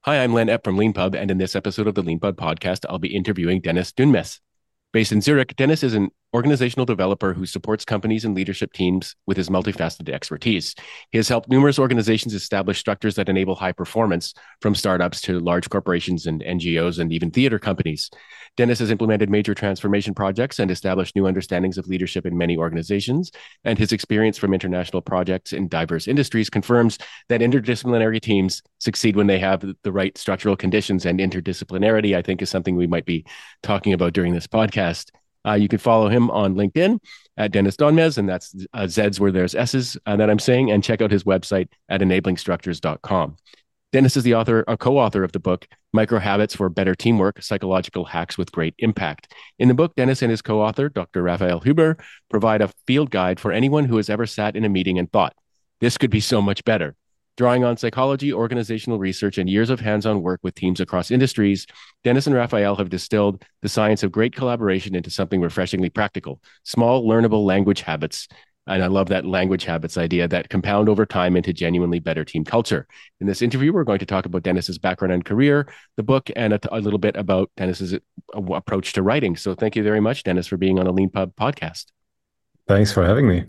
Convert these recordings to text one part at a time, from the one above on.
Hi, I'm Len Epp from LeanPub, and in this episode of the LeanPub podcast, I'll be interviewing Dennis Dunmes. Based in Zurich, Dennis is an organizational developer who supports companies and leadership teams with his multifaceted expertise. He has helped numerous organizations establish structures that enable high performance, from startups to large corporations and NGOs and even theater companies. Dennis has implemented major transformation projects and established new understandings of leadership in many organizations, and his experience from international projects in diverse industries confirms that interdisciplinary teams succeed when they have the right structural conditions, and interdisciplinarity, I think, is something we might be talking about during this podcast. You can follow him on LinkedIn at Dennis Donmez, and that's Z's where there's S's that I'm saying, and check out his website at enablingstructures.com. Dennis is the co-author of the book, Micro Habits for Better Teamwork, Psychological Hacks with Great Impact. In the book, Dennis and his co-author, Dr. Raphael Huber, provide a field guide for anyone who has ever sat in a meeting and thought, this could be so much better. Drawing on psychology, organizational research, and years of hands-on work with teams across industries, Dennis and Raphael have distilled the science of great collaboration into something refreshingly practical, small, learnable language habits. And I love that language habits idea that compound over time into genuinely better team culture. In this interview, we're going to talk about Dennis's background and career, the book, and a little bit about Dennis's approach to writing. So thank you very much, Dennis, for being on a Lean Pub podcast. Thanks for having me.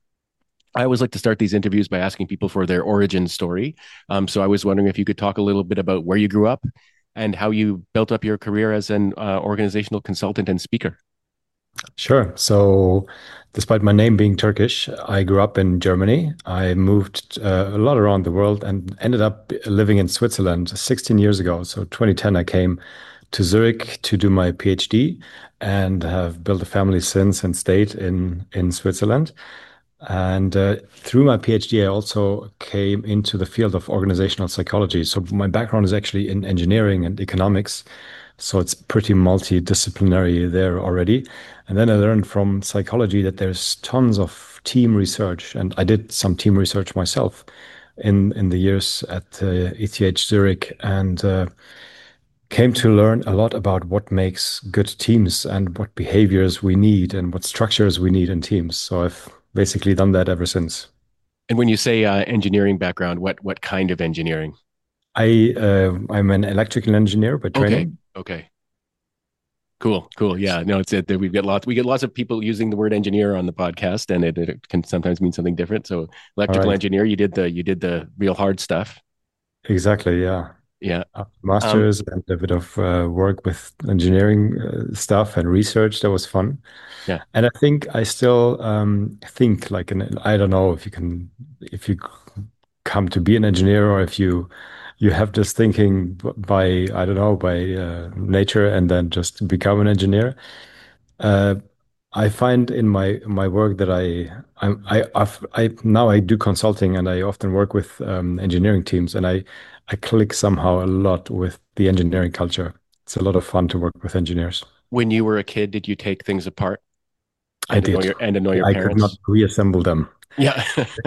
I always like to start these interviews by asking people for their origin story. So I was wondering if you could talk a little bit about where you grew up and how you built up your career as an organizational consultant and speaker. Sure. So, despite my name being Turkish, I grew up in Germany. I moved a lot around the world and ended up living in Switzerland 16 years ago. So, 2010, I came to Zurich to do my PhD and have built a family since and stayed in Switzerland. And through my PhD, I also came into the field of organizational psychology. So my background is actually in engineering and economics. So it's pretty multidisciplinary there already. And then I learned from psychology that there's tons of team research. And I did some team research myself in the years at ETH Zurich and came to learn a lot about what makes good teams and what behaviors we need and what structures we need in teams. So I've basically done that ever since. And when you say engineering background, what kind of engineering? I'm an electrical engineer by Okay, training. okay, cool. Yeah, no, it's it. We get lots of people using the word engineer on the podcast, and it can sometimes mean something different. So All electrical right. engineer, you did the real hard stuff. Exactly. Yeah. Yeah. Um, Masters and a bit of work with engineering stuff and research. That was fun. yeah. And I think I still think like I don't know if you come to be an engineer or if you have this thinking by I don't know by nature and then just become an engineer. Uh, I find in my work that I now I do consulting and I often work with engineering teams and I click somehow a lot with the engineering culture. It's a lot of fun to work with engineers. When you were a kid, did you take things apart I and to know did. your I could not parents? reassemble them. Yeah.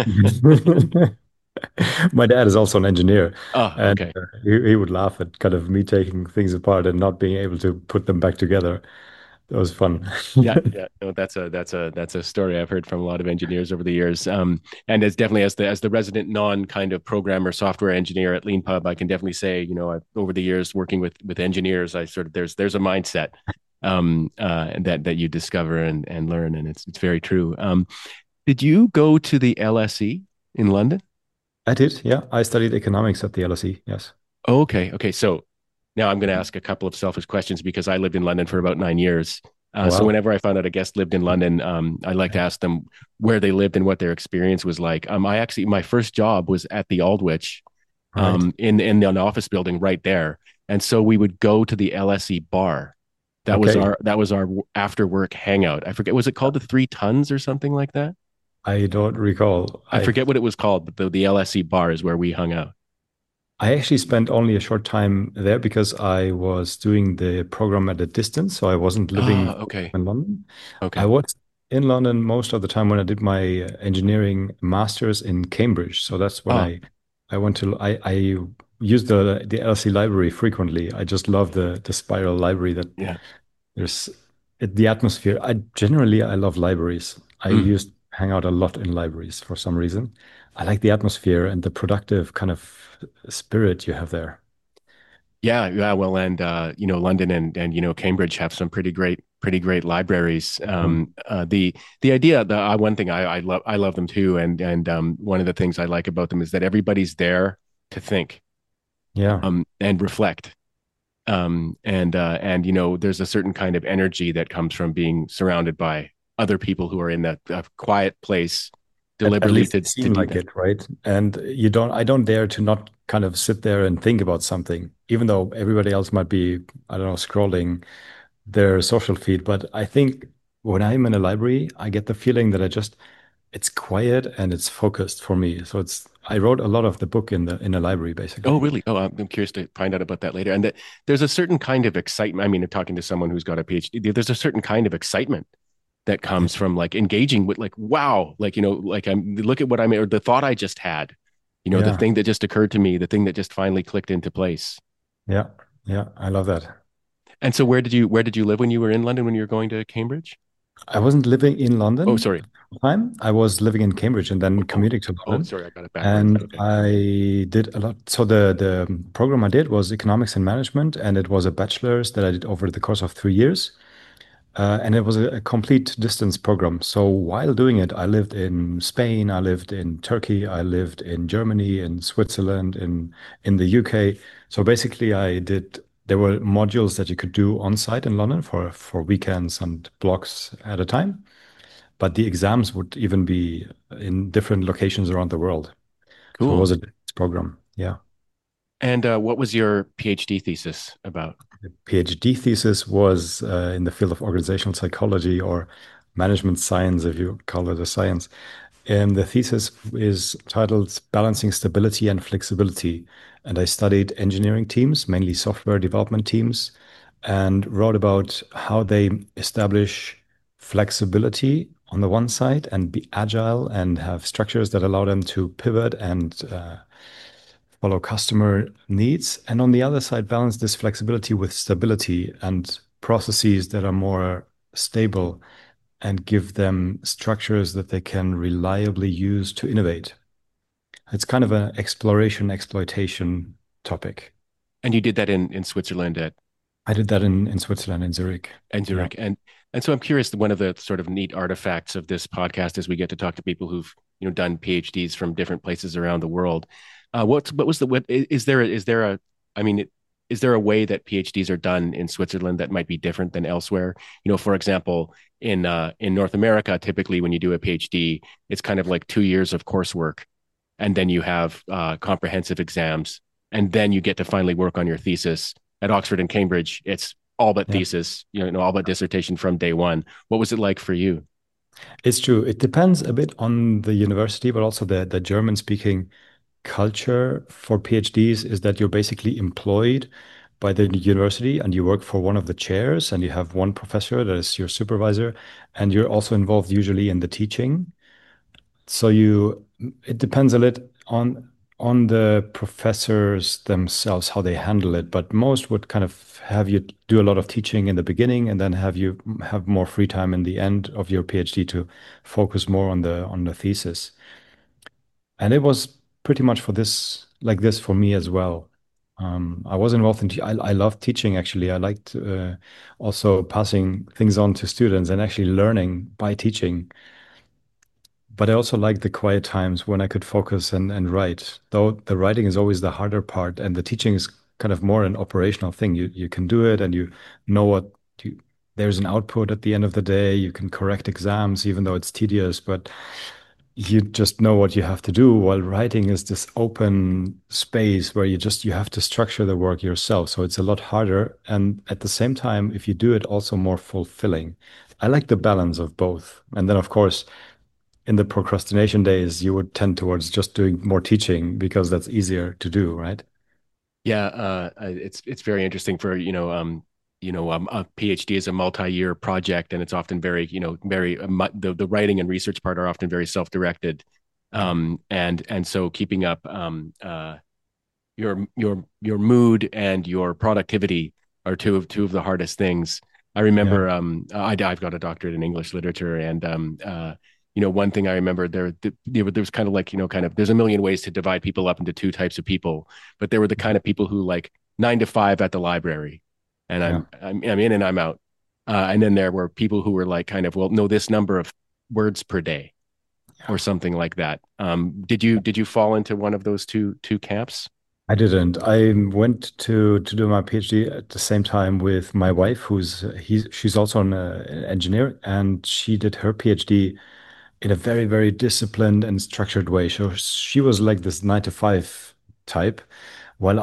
My dad is also an engineer, Oh, and okay. he would laugh at kind of me taking things apart and not being able to put them back together. That was fun. Yeah. No, that's a story I've heard from a lot of engineers over the years. And as definitely as the resident non kind of programmer software engineer at LeanPub, I can definitely say, over the years working with engineers, I sort of there's a mindset that you discover and learn, and it's very true. Did you go to the LSE in London? I did, yeah. I studied economics at the LSE, yes. Oh, okay. So now I'm going to ask a couple of selfish questions because I lived in London for about 9 years. So Wow. whenever I found out a guest lived in London, I like to ask them where they lived and what their experience was like. My first job was at the Aldwych, Right. in an office building right there, and so we would go to the LSE bar. Okay. That was our after work hangout. I forget, was it called the Three Tons or something like that? I don't recall. I forget what it was called, but the LSE bar is where we hung out. I actually spent only a short time there because I was doing the program at a distance, so I wasn't living Oh, okay, in London. I okay. was in London most of the time when I did my engineering masters in Cambridge. So that's when Oh, I went to I used the LSE library frequently. I just love the spiral library that yeah. there's the atmosphere. I love libraries. I Mm. used to hang out a lot in libraries for some reason. I like the atmosphere and the productive kind of spirit you have there. Yeah, yeah. Well, and London and Cambridge have some pretty great libraries. Mm. The idea, the one thing I love them too, and one of the things I like about them is that everybody's there to think Yeah. and reflect. And there's a certain kind of energy that comes from being surrounded by other people who are in that quiet place At deliberately least it to seemed do like that. it, right? And I don't dare to not kind of sit there and think about something, even though everybody else might be, I don't know, scrolling their social feed. But I think when I'm in a library, I get the feeling that it's quiet and it's focused for me. So I wrote a lot of the book in a library, Oh, basically. really? Oh, I'm curious to find out about that later. And that there's a certain kind of excitement. I mean, talking to someone who's got a PhD, there's a certain kind of excitement that Yeah. comes from like engaging with like, wow, like, like look at what I made or the thought I just had, the Yeah. thing that just occurred to me, the thing that just finally clicked into place. Yeah. Yeah. I love that. And so where did you live when you were in London when you were going to Cambridge? I wasn't living in Oh, London sorry. at the time. I was living in Cambridge and then Oh, commuting to oh, London. sorry, I got it backwards. And Okay. I did a lot. So the program I did was economics and management, and it was a bachelor's that I did over the course of 3 years. And it was a complete distance program. So while doing it, I lived in Spain, I lived in Turkey, I lived in Germany, in Switzerland, in the UK. So basically, there were modules that you could do on site in London for weekends and blocks at a time. But the exams would even be in different locations around the world. So it Cool. was a program. Yeah. And what was your PhD thesis about? The PhD thesis was in the field of organizational psychology or management science, if you call it a science. And the thesis is titled Balancing Stability and Flexibility. And I studied engineering teams, mainly software development teams, and wrote about how they establish flexibility on the one side and be agile and have structures that allow them to pivot and follow customer needs. And on the other side, balance this flexibility with stability and processes that are more stable and give them structures that they can reliably use to innovate. It's kind of an exploration, exploitation topic. And you did that in Switzerland at I did that in Switzerland, in Zurich. Yeah. Zurich. And so I'm curious, one of the sort of neat artifacts of this podcast is we get to talk to people who've, done PhDs from different places around the world. What is there a I mean, is there a way that PhDs are done in Switzerland that might be different than elsewhere? For example, in North America, typically when you do a PhD, it's kind of like 2 years of coursework, and then you have comprehensive exams, and then you get to finally work on your thesis. At Oxford and Cambridge, it's all but Yeah. thesis, all but dissertation from day one. What was it like for you? It's true. It depends a bit on the university, but also the German speaking culture for PhDs is that you're basically employed by the university and you work for one of the chairs and you have one professor that is your supervisor and you're also involved usually in the teaching. So it depends a little on the professors themselves, how they handle it, but most would kind of have you do a lot of teaching in the beginning and then have you have more free time in the end of your PhD to focus more on the thesis. And it was pretty much like this for me as well. I was involved I love teaching actually. I liked also passing things on to students and actually learning by teaching. But I also like the quiet times when I could focus and write. Though the writing is always the harder part, and the teaching is kind of more an operational thing. You can do it, and you know what you, there's an output at the end of the day. You can correct exams, even though it's tedious, but you just know what you have to do. While writing is this open space where you have to structure the work yourself. So it's a lot harder, and at the same time, if you do it, also more fulfilling. I like the balance of both. And then, of course, in the procrastination days, you would tend towards just doing more teaching because that's easier to do, right? Yeah, it's very interesting for a PhD is a multi-year project, and it's often very very the writing and research part are often very self-directed, Yeah. and so keeping up your mood and your productivity are two of the hardest things. I Yeah. remember I've got a doctorate in English literature, and one thing I remember there was kind of like kind of there's a million ways to divide people up into two types of people, but there were the kind of people who like 9 to 5 at the library, and Yeah. I'm in and I'm out. And then there were people who were like, kind of, well, no, this number of words per day or something like that. Did you fall into one of those two camps? I didn't. I went to do my PhD at the same time with my wife, she's also an engineer, and she did her PhD in a very, very disciplined and structured way. So she was like this 9 to 5 type, while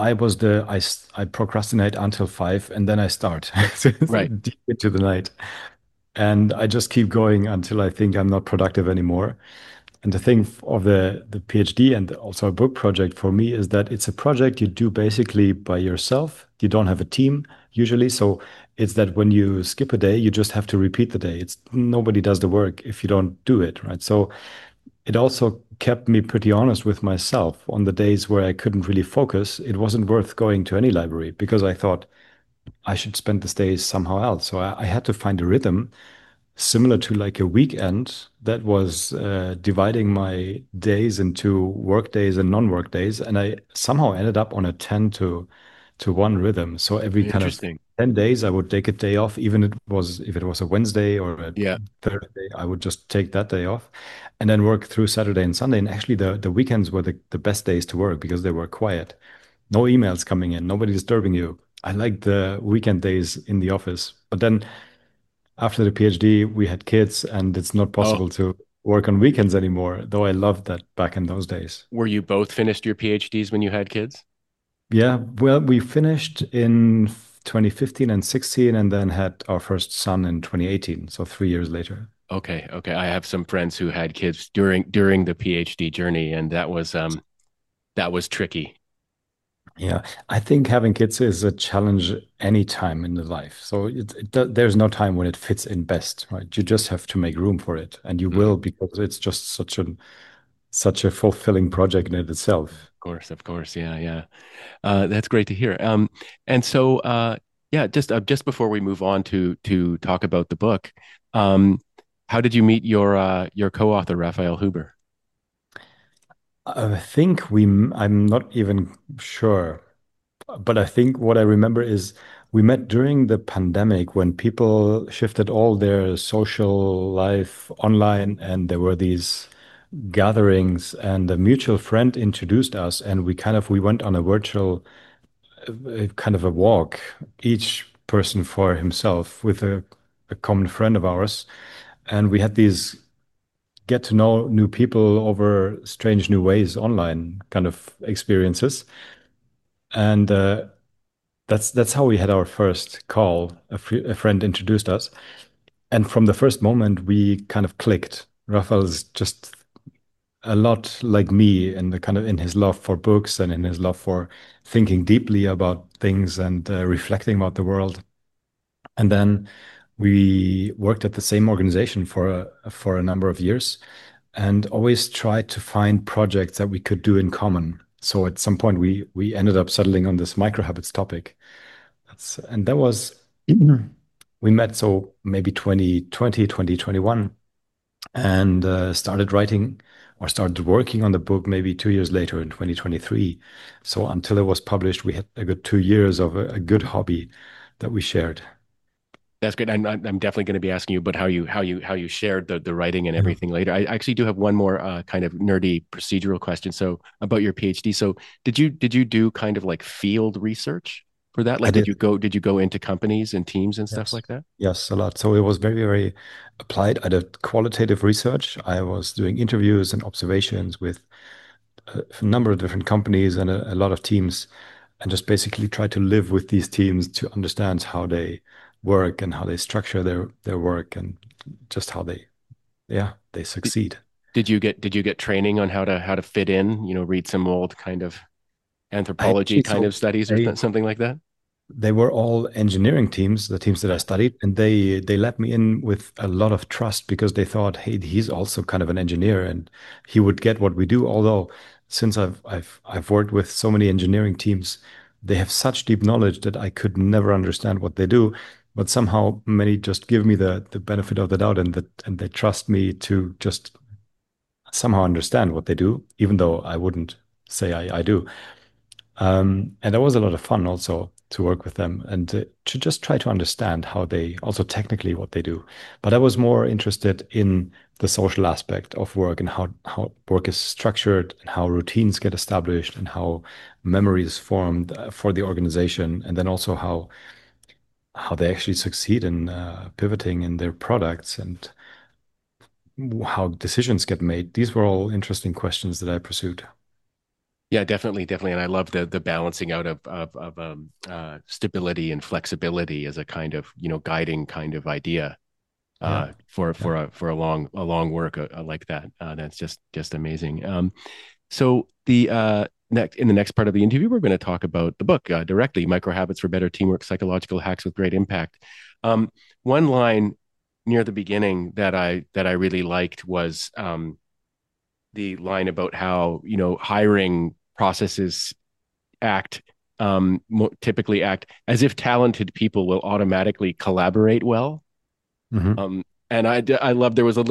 I procrastinate until 5 and then I start so it's Right. deep into the night. And I just keep going until I think I'm not productive anymore. And the thing of the PhD and also a book project for me is that it's a project you do basically by yourself. You don't have a team usually. So it's that when you skip a day, you just have to repeat the day. It's nobody does the work if you don't do it, right? So it also kept me pretty honest with myself on the days where I couldn't really focus. It wasn't worth going to any library because I thought I should spend this day somehow else. So I had to find a rhythm similar to like a weekend that was dividing my days into work days and non-work days. And I somehow ended up on a 10 to 1 rhythm. So every kind of Interesting. 10 days, I would take a day off, even if it was a Wednesday or a Yeah. Thursday, I would just take that day off and then work through Saturday and Sunday. And actually the weekends were the best days to work because they were quiet. No emails coming in, nobody disturbing you. I liked the weekend days in the office. But then after the PhD, we had kids, and it's not Oh, possible to work on weekends anymore, though I loved that back in those days. were you both finished your PhDs when you had kids? Yeah, well, we finished in 2015 and 16, and then had our first son in 2018, so 3 years later. Okay, okay. I have some friends who had kids during the PhD journey, and that was tricky. Yeah, I think having kids is a challenge any time in the life. So there's no time when it fits in best, right? You just have to make room for it, and you Mhm. will because it's just such a fulfilling project in it itself. Of course, yeah, yeah. That's great to hear. And so, yeah, just before we move on to talk about the book, um, how did you meet your co-author, Raphael Huber? I think I'm not even sure, but I think what I remember is we met during the pandemic when people shifted all their social life online and there were these gatherings and a mutual friend introduced us and we went on a virtual kind of a walk, each person for himself with a common friend of ours. And we had these get to know new people over strange new ways online kind of experiences. And that's how we had our first call. A friend introduced us, and from the first moment, we kind of clicked. Raphael's just a lot like me, and the kind of in his love for books and in his love for thinking deeply about things and reflecting about the world. And then we worked at the same organization for a number of years, and always tried to find projects that we could do in common. So at some point, we ended up settling on this microhabits topic. And that was we met so maybe 2020, 2021, and started writing or started working on the book maybe 2 years later in 2023. So until it was published, we had a good 2 years of a good hobby that we shared. That's great. I'm definitely going to be asking you about how you shared the writing and Yeah. everything later. I actually do have one more kind of nerdy procedural question. So about your PhD. So did you do kind of like field research for that? I Like did. did you go into companies and teams and stuff Yes. like that? Yes, a lot. So it was very, very applied. I did qualitative research. I was doing interviews and observations with a number of different companies and a lot of teams, and just basically try to live with these teams to understand how they work and how they structure their work and just how they Did, succeed. did you get training on how to fit in? Read some old kind of I anthropology actually kind of so studies or something like that? they were all engineering teams, the teams that I studied, and they let me in with a lot of trust because they thought, hey, he's also kind of an engineer and he would get what we do. Although since I've worked with so many engineering teams, they have such deep knowledge that I could never understand what they do. But somehow many just give me the benefit of the doubt and they trust me to just somehow understand what they do, even though I wouldn't say I do. And that was a lot of fun also to work with them and to just try to understand how they also technically what they do. But I was more interested in the social aspect of work and how work is structured and how routines get established and how memory is formed for the organization, and then also how they actually succeed in pivoting in their products and how decisions get made. These were all interesting questions that I pursued. Yeah, definitely, definitely, and I love the balancing out of stability and flexibility as a kind of guiding kind of idea Yeah. Yeah. for a long work like that. That's just amazing. So the next in the next part of the interview, we're going to talk about the book directly, Micro Habits for Better Teamwork: Psychological Hacks with Great Impact. One line near the beginning that I really liked was the line about how hiring processes act typically act as if talented people will automatically collaborate well. Hmm. And I love there was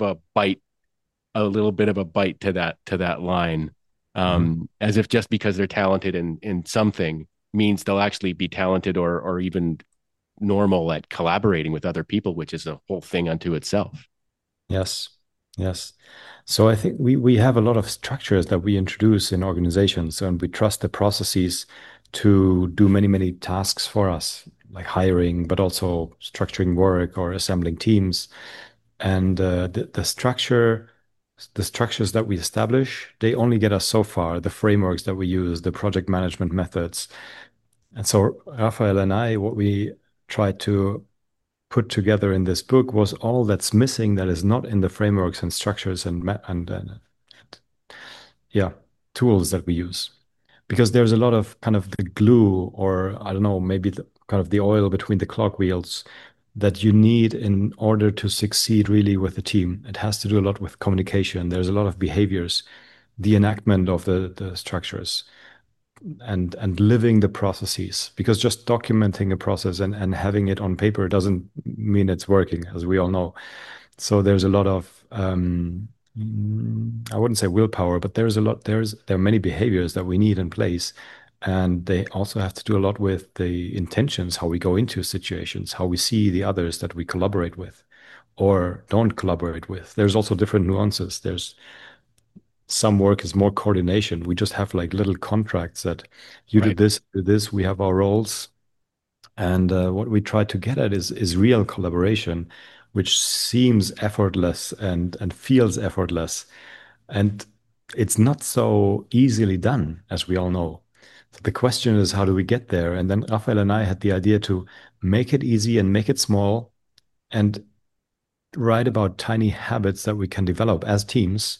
a little bit of a bite to that line, Hmm. as if just because they're talented in something means they'll actually be talented or even normal at collaborating with other people, which is a whole thing unto itself. Yes. Yes. So I think we have a lot of structures that we introduce in organizations, and we trust the processes to do many tasks for us, like hiring, but also structuring work or assembling teams. And the structures that we establish, they only get us so far. The frameworks that we use, the project management methods. And so Raphael and I, what we tried to put together in this book was all that's missing that is not in the frameworks and structures and yeah, tools that we use. Because there's a lot of kind of the glue, or I don't know, maybe kind of the oil between the clock wheels that you need in order to succeed really with the team. It has to do a lot with communication. There's a lot of behaviors, the enactment of the structures and living the processes, because just documenting a process and having it on paper doesn't mean it's working, as we all know. So there's a lot of I wouldn't say willpower, but there are many behaviors that we need in place. And they also have to do a lot with the intentions, how we go into situations, how we see the others that we collaborate with or don't collaborate with. There's also different nuances. There's some work is more coordination. We just have like little contracts that you Right. do this, we have our roles. And what we try to get at is real collaboration, which seems effortless and feels effortless. And it's not so easily done, as we all know. So the question is, how do we get there? And then Rafael and I had the idea to make it easy and make it small and write about tiny habits that we can develop as teams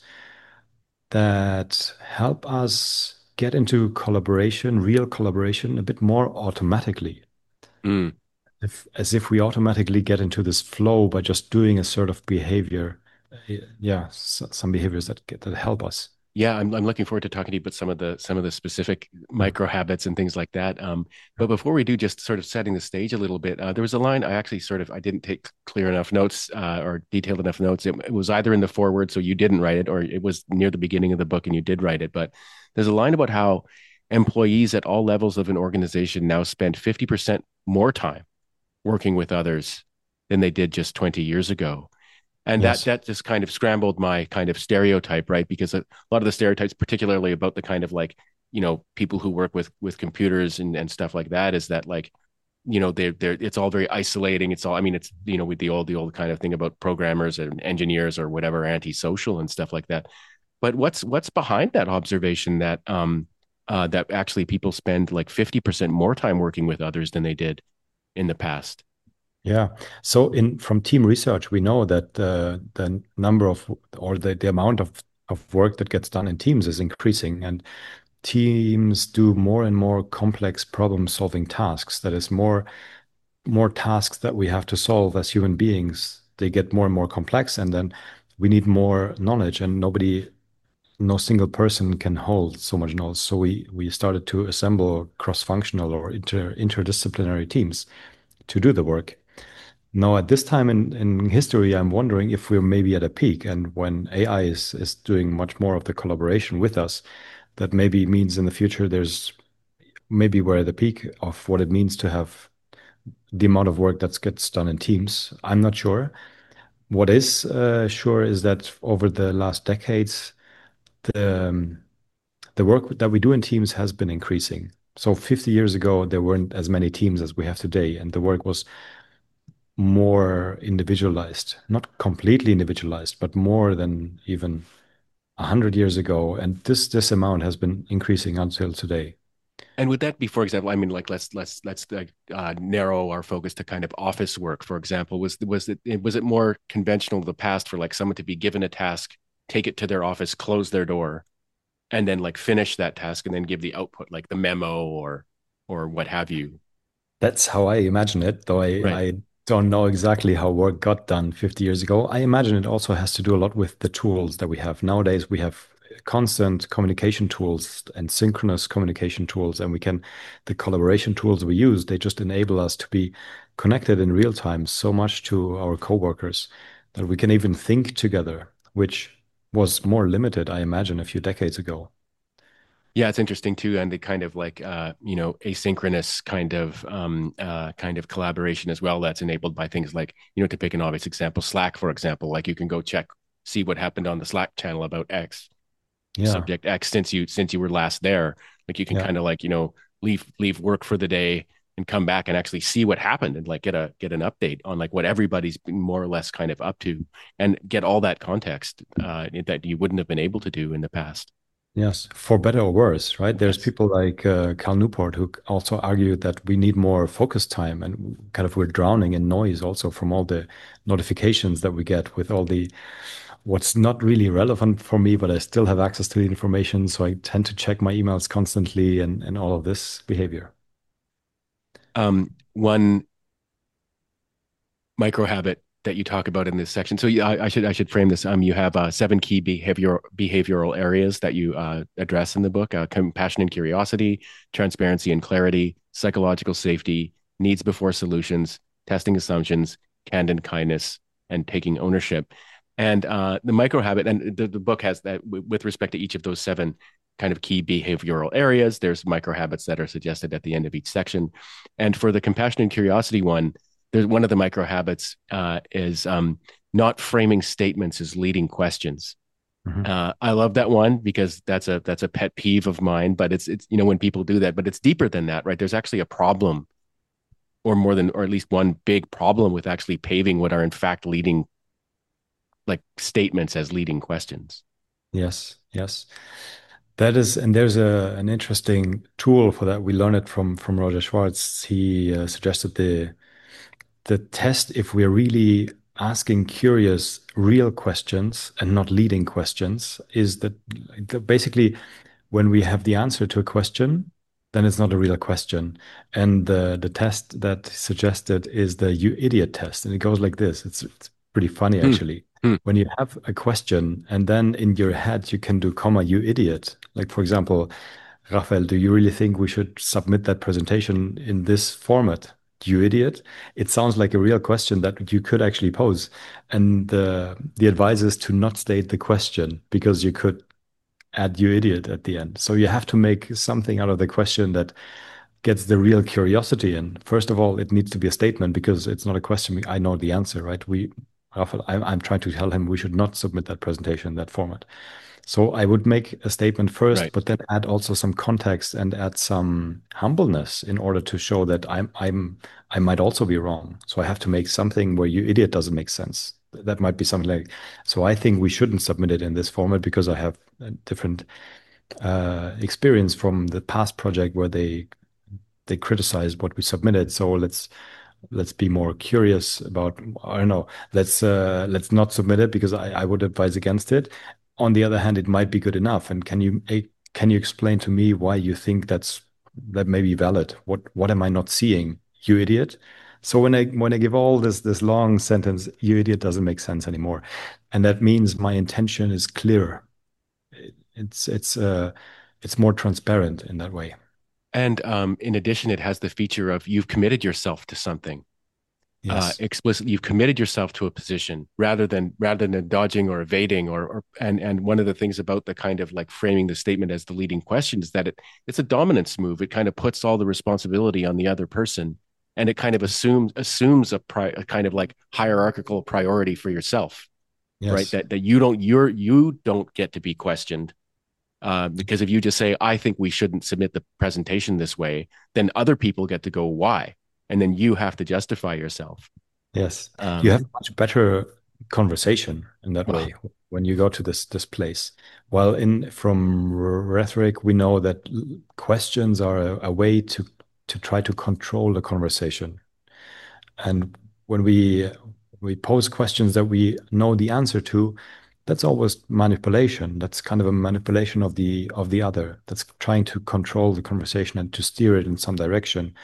that help us get into collaboration, real collaboration, a bit more automatically. Mm. As if we automatically get into this flow by just doing a sort of behavior. Yeah, some behaviors that help us. Yeah, I'm looking forward to talking to you about some of the specific Mm. micro habits and things like that. But before we do, just sort of setting the stage a little bit, there was a line I actually I didn't take clear enough notes or detailed enough notes. It was either in the foreword, so you didn't write it, or it was near the beginning of the book and you did write it. But there's a line about how employees at all levels of an organization now spend 50% more time working with others than they did just 20 years ago. And Yes. that just kind of scrambled my kind of stereotype, right? Because a lot of the stereotypes, particularly about the kind of like, people who work with computers and stuff like that, is that like, they're it's all very isolating. It's all, I mean, it's, with the old kind of thing about programmers and engineers or whatever, antisocial and stuff like that. But what's behind that observation that that actually people spend like 50% more time working with others than they did in the past? Yeah. So in from team research, we know that the number of or the amount of work that gets done in teams is increasing, and teams do more and more complex problem solving tasks. That is more tasks that we have to solve as human beings. They get more and more complex, and then we need more knowledge, and no single person can hold so much knowledge. So we started to assemble cross-functional or interdisciplinary teams to do the work. Now, at this time in history, I'm wondering if we're maybe at a peak, and when AI is doing much more of the collaboration with us, that maybe means in the future there's maybe we're at the peak of what it means to have the amount of work that gets done in teams. I'm not sure. What is sure is that over the last decades, the the work that we do in teams has been increasing. So 50 years ago, there weren't as many teams as we have today, and the work was more individualized, not completely individualized, but more than even 100 years ago. And this amount has been increasing until today. And would that be, for example, I mean, like let's like narrow our focus to kind of office work, for example. Was it more conventional in the past for like someone to be given a task, take it to their office, close their door, and then like finish that task and then give the output, like the memo or what have you? That's how I imagine it, though Right. I don't know exactly how work got done 50 years ago. I imagine it also has to do a lot with the tools that we have. Nowadays, we have constant communication tools and synchronous communication tools, and the collaboration tools we use, they just enable us to be connected in real time so much to our coworkers that we can even think together, which was more limited, I imagine, a few decades ago. Yeah, it's interesting too, and the kind of like asynchronous kind of collaboration as well that's enabled by things like, to pick an obvious example, Slack, for example. Like you can go check, see what happened on the Slack channel about X, Yeah, subject X, since you were last there. Like you can yeah. kind of like, leave work for the day and come back and actually see what happened and like get an update on like what everybody's been more or less kind of up to and get all that context that you wouldn't have been able to do in the past. Yes, for better or worse, right? There's Yes. people like Cal Newport who also argue that we need more focus time and kind of we're drowning in noise also from all the notifications that we get with all the what's not really relevant for me, but I still have access to the information. So I tend to check my emails constantly and all of this behavior. One micro habit that you talk about in this section. So yeah, I should frame this. You have seven key behavioral areas that you address in the book: compassion and curiosity, transparency and clarity, psychological safety, needs before solutions, testing assumptions, candid kindness, and taking ownership. And the micro habit, and the book has that with respect to each of those seven kind of key behavioral areas. There's micro habits that are suggested at the end of each section. And for the compassion and curiosity one, there's one of the micro habits is not framing statements as leading questions. Mhm. I love that one because that's a pet peeve of mine. But it's when people do that, but it's deeper than that, right? There's actually a problem, or more than, or at least one big problem with actually paving what are in fact leading like statements as leading questions. Yes, yes. That is, and there's an interesting tool for that. We learned it from Roger Schwartz. He suggested the test, if we're really asking curious, real questions and not leading questions, is that basically when we have the answer to a question, then it's not a real question. And the test that suggested is the you idiot test. And it goes like this. It's pretty funny Hmm. actually. Hmm. When you have a question and then in your head you can do comma, you idiot. Like for example, Rafael, do you really think we should submit that presentation in this format? You idiot. It sounds like a real question that you could actually pose. And the advice is to not state the question because you could add you idiot at the end. So you have to make something out of the question that gets the real curiosity in. First of all, it needs to be a statement because it's not a question. I know the answer, right? Rafael, I'm trying to tell him we should not submit that presentation in that format. So I would make a statement first, Right. but then add also some context and add some humbleness in order to show that I might also be wrong. So I have to make something where you idiot doesn't make sense. That might be something like, so I think we shouldn't submit it in this format because I have a different experience from the past project where they criticized what we submitted. So let's be more curious about, I don't know, let's not submit it because I would advise against it. On the other hand, it might be good enough. And can you explain to me why you think that may be valid? What am I not seeing? You idiot. So when I give all this long sentence, you idiot doesn't make sense anymore. And that means my intention is clear. It's more transparent in that way. And in addition, it has the feature of you've committed yourself to something. Yes. explicitly, you've committed yourself to a position rather than dodging or evading and one of the things about the kind of like framing the statement as the leading question is that it's a dominance move. It kind of puts all the responsibility on the other person, and it kind of assumes a kind of like hierarchical priority for yourself, right? Yes. That you don't get to be questioned. Because if you just say, I think we shouldn't submit the presentation this way, then other people get to go, why? And then you have to justify yourself. Yes. You Um, have much better conversation in that well, way when you go to this place. While in from rhetoric, we know that questions are a way to try to control the conversation. And when we pose questions that we know the answer to, that's always manipulation. That's kind of a manipulation of the other. That's trying to control the conversation and to steer it in some direction.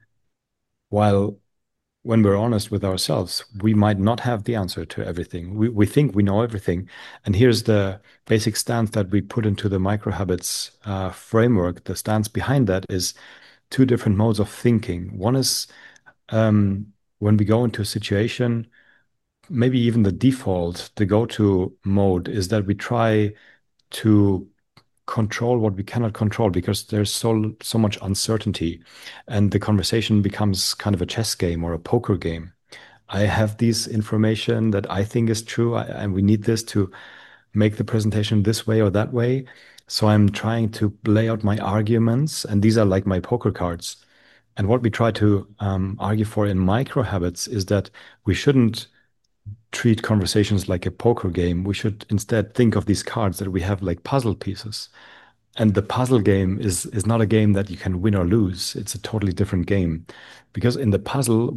While when we're honest with ourselves, we might not have the answer to everything. We think we know everything. And here's the basic stance that we put into the microhabits framework. The stance behind that is two different modes of thinking. One is um, when we go into a situation, maybe even the default, the go-to mode is that we try to control what we cannot control because there's so much uncertainty, and the conversation becomes kind of a chess game or a poker game. I have this information that I think is true, and we need this to make the presentation this way or that way. So I'm trying to lay out my arguments, and these are like my poker cards. And what we try to argue for in micro habits is that we shouldn't treat conversations like a poker game. We should instead think of these cards that we have like puzzle pieces. And the puzzle game is not a game that you can win or lose. It's a totally different game. Because in the puzzle,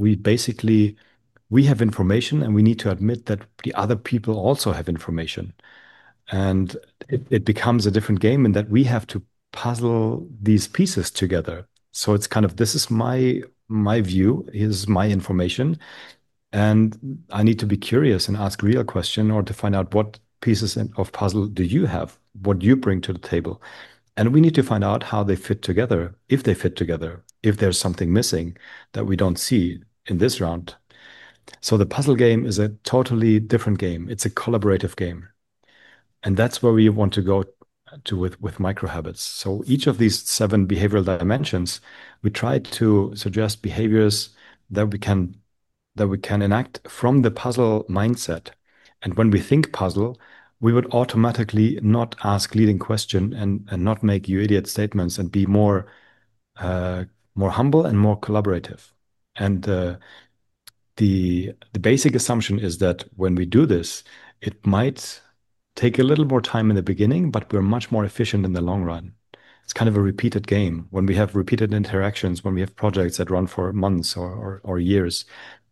we have information and we need to admit that the other people also have information. And it becomes a different game in that we have to puzzle these pieces together. So it's kind of this is my view, here's my information, and I need to be curious and ask real question or to find out what pieces of puzzle do you have, what you bring to the table. And we need to find out how they fit together, if they fit together, if there's something missing that we don't see in this round. So the puzzle game is a totally different game. It's a collaborative game. And that's where we want to go to with micro habits. So each of these seven behavioral dimensions, we try to suggest behaviors that we can enact from the puzzle mindset. And when we think puzzle, we would automatically not ask leading question and not make you idiot statements and be uh, more humble and more collaborative. And the basic assumption is that when we do this, it might take a little more time in the beginning, but we're much more efficient in the long run. It's kind of a repeated game. When we have repeated interactions, when we have projects that run for months or years,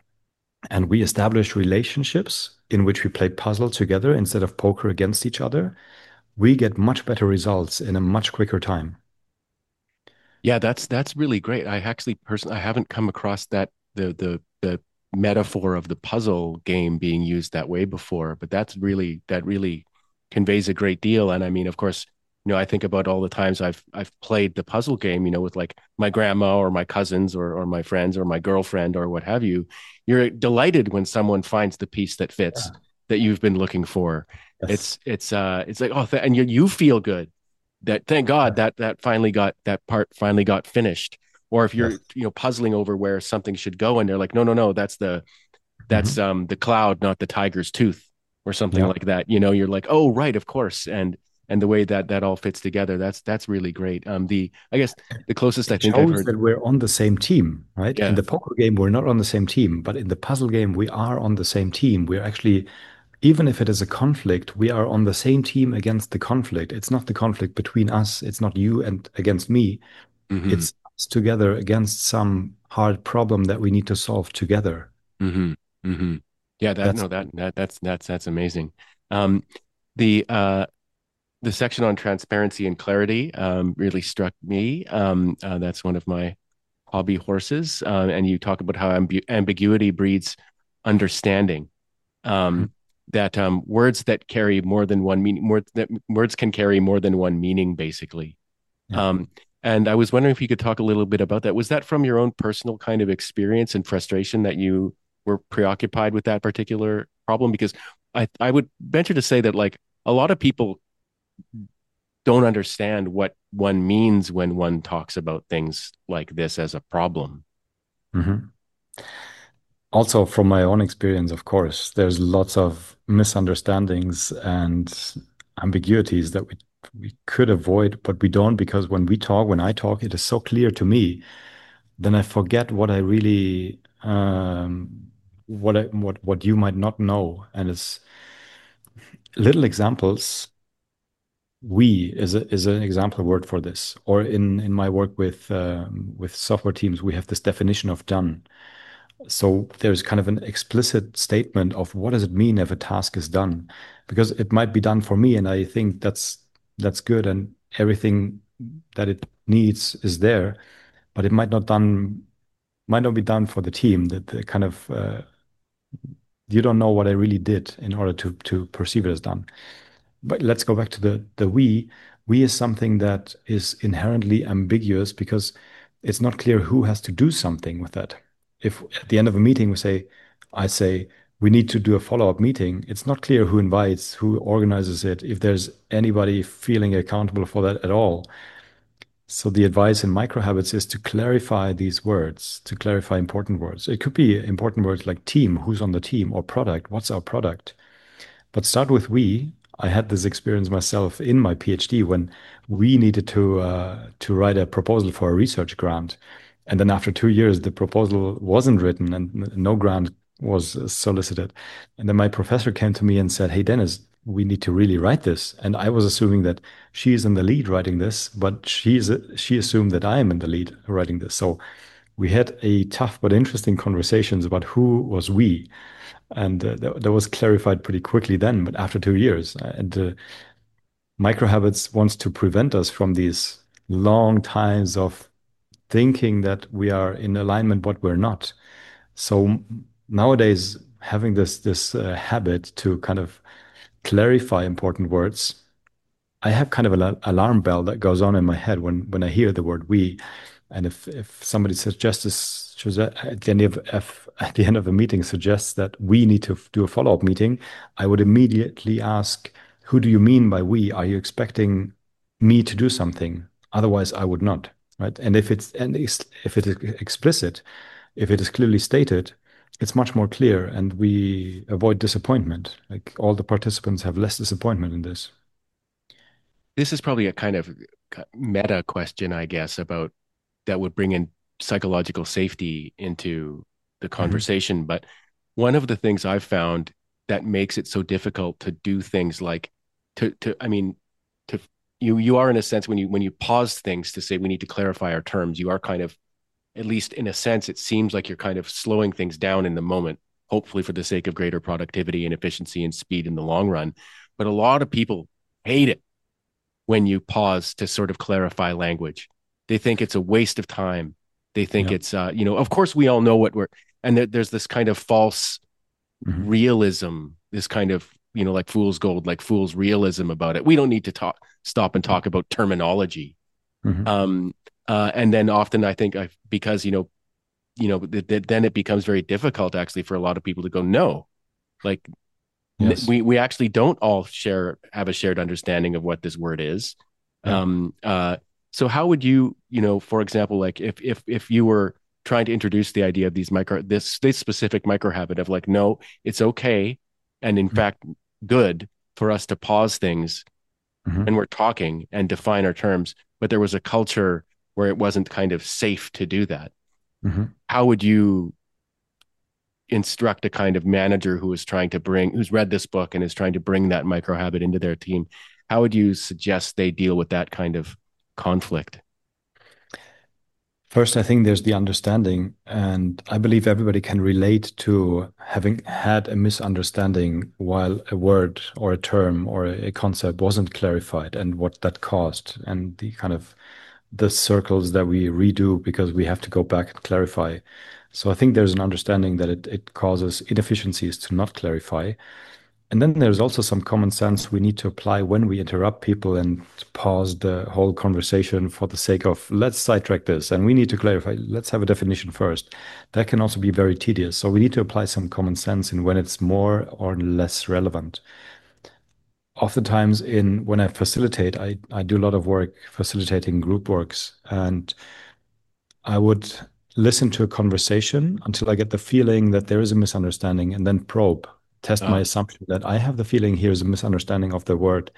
and we establish relationships in which we play puzzle together instead of poker against each other, we get much better results in a much quicker time. yeah, that's really great. I actually personally I haven't come across the metaphor of the puzzle game being used that way before, but that really conveys a great deal. And I mean, of course, I think about all the times I've played the puzzle game, with like my grandma or my cousins or my friends or my girlfriend or what have you. You're delighted when someone finds the piece that fits Yeah. that you've been looking for. Yes. It's like, and you feel good that thank God Yeah. that part finally got finished. Or if you're, Yes. puzzling over where something should go, and they're like, no, no, no, that's Mhm. the cloud, not the tiger's tooth, or something Yeah. like that. You're like, oh, right, of course, and the way that all fits together, that's really great. The I guess the closest I It think I've shows heard, that we're on the same team, right? In yeah, the poker game, we're not on the same team, but in the puzzle game, we are on the same team. We're actually, even if it is a conflict, we are on the same team against the conflict. It's not the conflict between us. It's not you and against me. mm-hmm, It's us together against some hard problem that we need to solve together. mm-hmm, mm-hmm. Yeah, that That's no, that's amazing. Um, the uh, the section on transparency and clarity really struck me. That's one of my hobby horses, and you talk about how ambiguity breeds understanding. Mhm. Um, that words that carry more than one meaning, more that words can carry more than one meaning, basically. Yeah. Um, and I was wondering if you could talk a little bit about that. Was that from your own personal kind of experience and frustration that we're preoccupied with that particular problem? Because I would venture to say that like a lot of people don't understand what one means when one talks about things like this as a problem. Mhm. Also, from my own experience, of course, there's lots of misunderstandings and ambiguities that we could avoid, but we don't because when I talk, it is so clear to me. Then I forget what I really what you might not know. And it's little examples. We is an example word for this. Or in my work with software teams, we have this definition of done. So there's kind of an explicit statement of what does it mean if a task is done? Because it might be done for me, and I think that's good, and everything that it needs is there, but it might not be done for the team. That the kind of you don't know what I really did in order to perceive it as done. But let's go back to the we. We is something that is inherently ambiguous because it's not clear who has to do something with that. If at the end of a meeting I say we need to do a follow-up meeting, it's not clear who invites, who organizes it, if there's anybody feeling accountable for that at all. So the advice in microhabits is to clarify these words, to clarify important words. It could be important words like team, who's on the team, or product, what's our product. But start with we. I had this experience myself in my PhD when we needed to write a proposal for a research grant, and then after 2 years, the proposal wasn't written and no grant was solicited. And then my professor came to me and said, "Hey, Dennis, we need to really write this." And I was assuming that she's in the lead writing this, but she assumed that I am in the lead writing this. So we had a tough but interesting conversations about who was we. And that was clarified pretty quickly then, but after 2 years. And microhabits wants to prevent us from these long times of thinking that we are in alignment, but we're not. So nowadays, having this habit to kind of clarify important words, I have kind of an alarm bell that goes on in my head when I hear the word we. And if somebody at the end at the end of a meeting suggests that we need to do a follow-up meeting, I would immediately ask, who do you mean by we? Are you expecting me to do something? Otherwise, I would not, right? And if it is explicit, if it is clearly stated, it's much more clear and we avoid disappointment. Like all the participants have less disappointment in this. This is probably a kind of meta question, I guess, about that would bring in psychological safety into the Mhm. conversation. But one of the things I've found that makes it so difficult to do things like I mean, to you are in a sense when you pause things to say we need to clarify our terms, you are kind of, at least in a sense, it seems like you're kind of slowing things down in the moment, hopefully for the sake of greater productivity and efficiency and speed in the long run. But a lot of people hate it when you pause to sort of clarify language. They think it's a waste of time. They think Yeah. it's, of course, we all know what we're, and there's this kind of false Mhm. realism, this kind of, like fool's gold, like fool's realism about it. We don't need to stop and talk about terminology. Mhm. Um, and then often I think because, then it becomes very difficult actually for a lot of people to go, no, like Yes. we actually don't all have a shared understanding of what this word is. Yeah. Um, uh, so how would you, for example, like if you were trying to introduce the idea of this specific micro habit of like, no, it's okay, and in fact, good for us to pause things when Mhm. we're talking and define our terms, but there was a culture where it wasn't kind of safe to do that. Mhm. How would you instruct a kind of manager who's read this book and is trying to bring that micro habit into their team? How would you suggest they deal with that kind of conflict? First, I think there's the understanding, and I believe everybody can relate to having had a misunderstanding while a word or a term or a concept wasn't clarified and what that caused, and the kind of the circles that we redo because we have to go back and clarify. So I think there's an understanding that it causes inefficiencies to not clarify. And then there's also some common sense we need to apply when we interrupt people and pause the whole conversation for the sake of let's sidetrack this and we need to clarify, let's have a definition first. That can also be very tedious. So we need to apply some common sense in when it's more or less relevant. Oftentimes in when I facilitate, I do a lot of work facilitating group works, and I would listen to a conversation until I get the feeling that there is a misunderstanding and then probe, test my Oh, assumption that I have the feeling here's a misunderstanding of the word.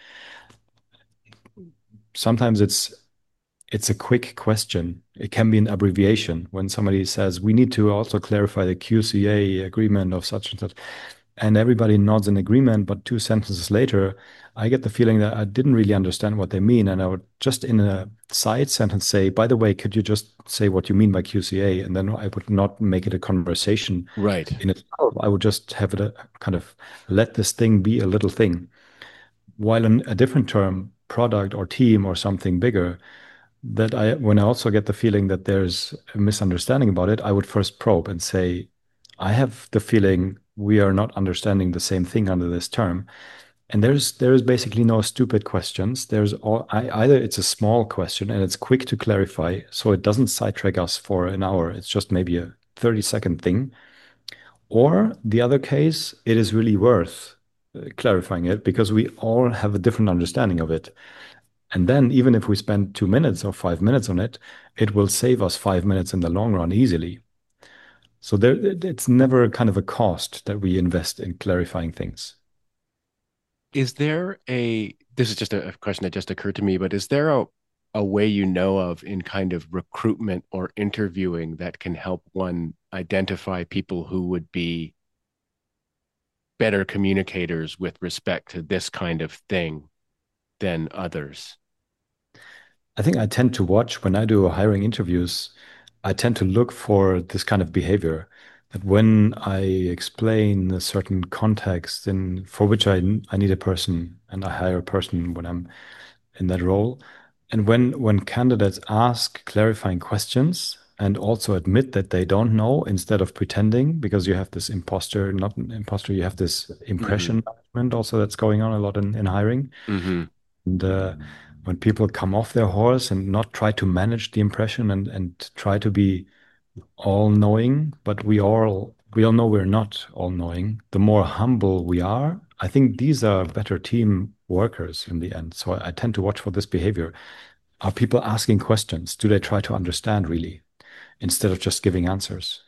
Sometimes it's a quick question. It can be an abbreviation when somebody says, we need to also clarify the QCA agreement of such and such. And everybody nods in agreement, but two sentences later, I get the feeling that I didn't really understand what they mean. And I would just in a side sentence say, by the way, could you just say what you mean by QCA? And then I would not make it a conversation right. in itself. I would just have it a kind of let this thing be a little thing. While in a different term, product or team or something bigger, that when I also get the feeling that there's a misunderstanding about it, I would first probe and say, I have the feeling we are not understanding the same thing under this term. And there is basically no stupid questions. Either it's a small question and it's quick to clarify, so it doesn't sidetrack us for an hour. It's just maybe a 30-second thing. Or the other case, it is really worth clarifying it because we all have a different understanding of it. And then even if we spend 2 minutes or 5 minutes on it, it will save us 5 minutes in the long run easily. So it's never kind of a cost that we invest in clarifying things. Is there this is just a question that just occurred to me, but is there a way you know of in kind of recruitment or interviewing that can help one identify people who would be better communicators with respect to this kind of thing than others? I think I tend to watch when I do hiring interviews, I tend to look for this kind of behavior. That when I explain a certain context in for which I need a person and I hire a person when I'm in that role, and when candidates ask clarifying questions and also admit that they don't know instead of pretending, because you have this imposter, not an imposter, you have this Hmm. impression management also that's going on a lot in hiring. Hmm. And when people come off their horse and not try to manage the impression and try to be all knowing, but we all know we're not all knowing. The more humble we are, I think these are better team workers in the end. So I tend to watch for this behavior. Are people asking questions? Do they try to understand really instead of just giving answers?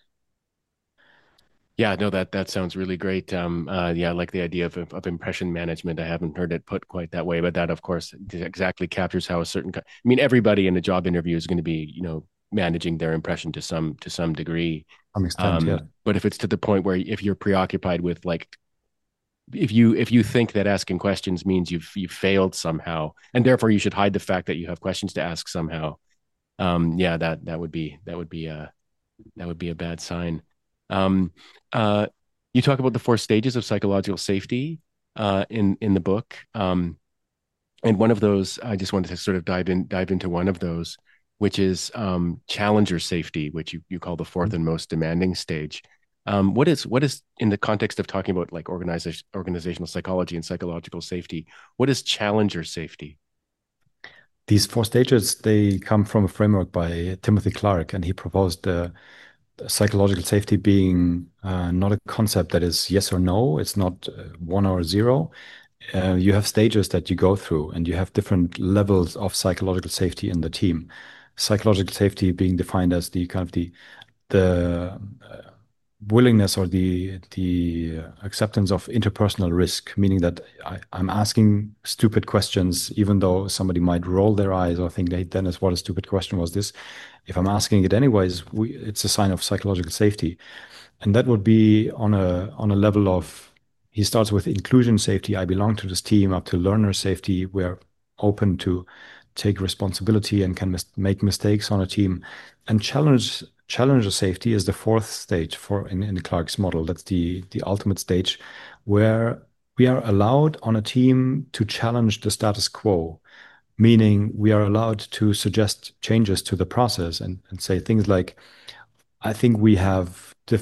Yeah, no, that sounds really great. Yeah, I like the idea of impression management. I haven't heard it put quite that way, but that, of course, exactly captures how a certain. I mean, everybody in a job interview is going to be, managing their impression to some degree. To some extent, yeah. But if it's to the point where if you're preoccupied with like, if you think that asking questions means you've failed somehow, and therefore you should hide the fact that you have questions to ask somehow. Yeah, that would be a bad sign. Um, uh, you talk about the four stages of psychological safety in the book, and one of those I just wanted to sort of dive into one of those, which is challenger safety, which you call the fourth and most demanding stage. What is in the context of talking about like organizational psychology and psychological safety? What is challenger safety? These four stages, they come from a framework by Timothy Clark, and he proposed psychological safety being not a concept that is yes or no. It's not one or zero. You have stages that you go through, and you have different levels of psychological safety in the team. Psychological safety being defined as the kind of the willingness or the acceptance of interpersonal risk, meaning that I'm asking stupid questions, even though somebody might roll their eyes or think, hey, Dennis, what a stupid question was this? If I'm asking it anyways, it's a sign of psychological safety. And that would be on a level of he starts with inclusion safety. I belong to this team, up to learner safety. We're open to take responsibility and can make mistakes on a team. And challenger safety is the fourth stage for in Clark's model. That's the ultimate stage where we are allowed on a team to challenge the status quo, meaning we are allowed to suggest changes to the process and say things like, I think we have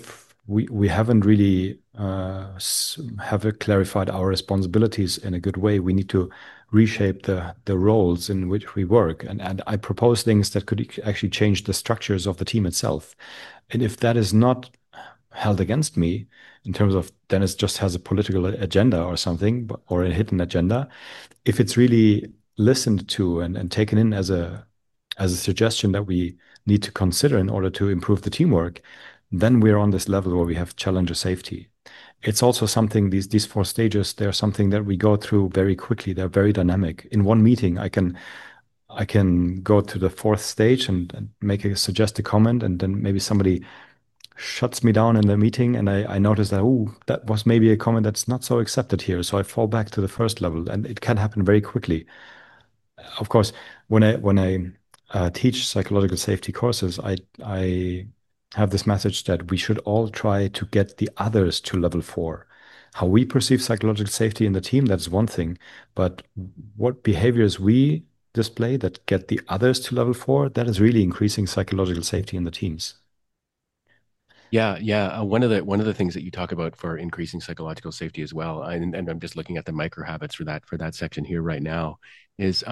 we haven't really have clarified our responsibilities in a good way. We need to reshape the roles in which we work, and I propose things that could actually change the structures of the team itself. And if that is not held against me in terms of Dennis just has a political agenda or something, or a hidden agenda, if it's really listened to and taken in as a suggestion that we need to consider in order to improve the teamwork, then we're on this level where we have challenger safety. It's also something, these four stages, they're something that we go through very quickly. They're very dynamic. In one meeting, I can go to the fourth stage and make suggest a comment, and then maybe somebody shuts me down in the meeting, and I notice that, oh, that was maybe a comment that's not so accepted here. So I fall back to the first level, and it can happen very quickly. Of course, when I teach psychological safety courses, I have this message that we should all try to get the others to level 4. How we perceive psychological safety in the team, that's one thing, but what behaviors we display that get the others to level 4, that is really increasing psychological safety in the teams. Yeah, yeah. One of the things that you talk about for increasing psychological safety as well, and I'm just looking at the micro habits for that section here right now, is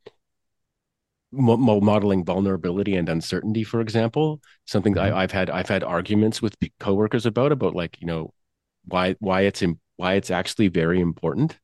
modeling vulnerability and uncertainty, for example. Something that Mhm, I've had arguments with coworkers about like why it's actually very important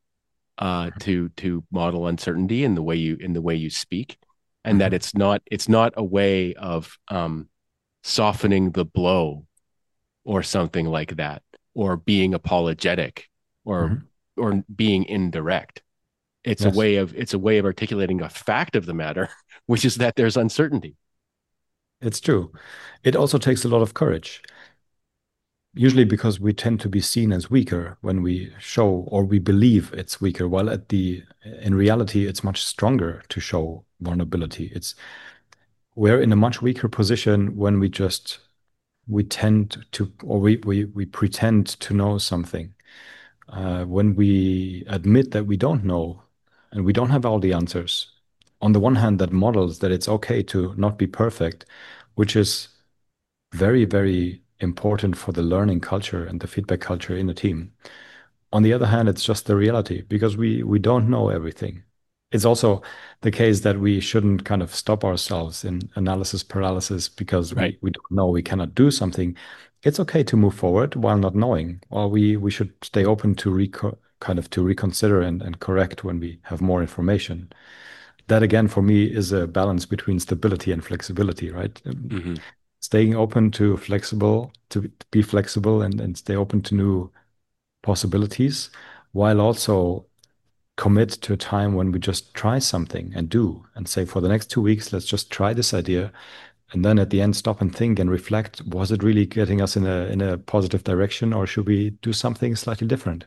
to model uncertainty in the way you speak, and that mhm, it's not a way of softening the blow or something like that, or being apologetic, or mhm. or being indirect. It's a Yes, way of it's a way of articulating a fact of the matter, which is that there's uncertainty. it's true. It also takes a lot of courage, usually because we tend to be seen as weaker when we show or we believe it's weaker, while in reality it's much stronger to show vulnerability. We're in a much weaker position when we tend to, or we pretend to know something. When we admit that we don't know and we don't have all the answers, on the one hand, that models that it's okay to not be perfect, which is very, very important for the learning culture and the feedback culture in a team. On the other hand, it's just the reality because we don't know everything. It's also the case that we shouldn't kind of stop ourselves in analysis paralysis because Right. we don't know we cannot do something. It's okay to move forward while not knowing, or we should stay open to kind of to reconsider and correct when we have more information. That again, for me, is a balance between stability and flexibility, right? Hmm. Staying open to be flexible and stay open to new possibilities, while also commit to a time when we just try something and do and say, for the next 2 weeks, let's just try this idea. And then at the end, stop and think and reflect, was it really getting us in a positive direction, or should we do something slightly different?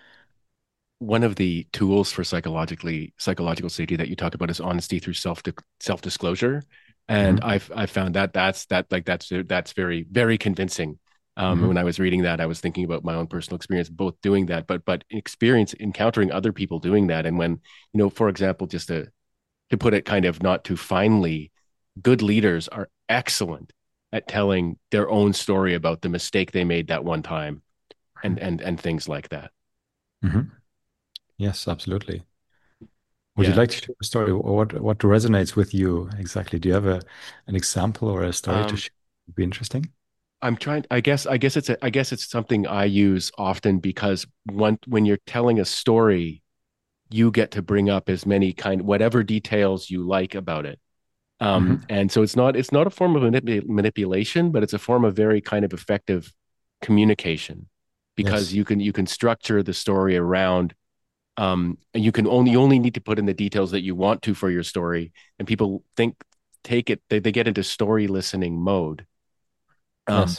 One of the tools for psychological safety that you talk about is honesty through self disclosure, and Hmm. I've found that that's very very convincing. When Hmm. I was reading that, I was thinking about my own personal experience, both doing that, but experience encountering other people doing that, and when for example, just to put it kind of not too finely, good leaders are excellent at telling their own story about the mistake they made that one time, and things like that. Hmm. Yes, absolutely. Would you Yeah. like to share a story? Or what resonates with you exactly? Do you have an example or a story to Um, share? Would be interesting. I'm trying. I guess it's something I use often because when you're telling a story, you get to bring up as many whatever details you like about it. Hmm. And so it's not a form of manipulation, but it's a form of very kind of effective communication, because Yes. you can structure the story around, and you only need to put in the details that you want to for your story, and people take it, they get into story listening mode. Um, Yes.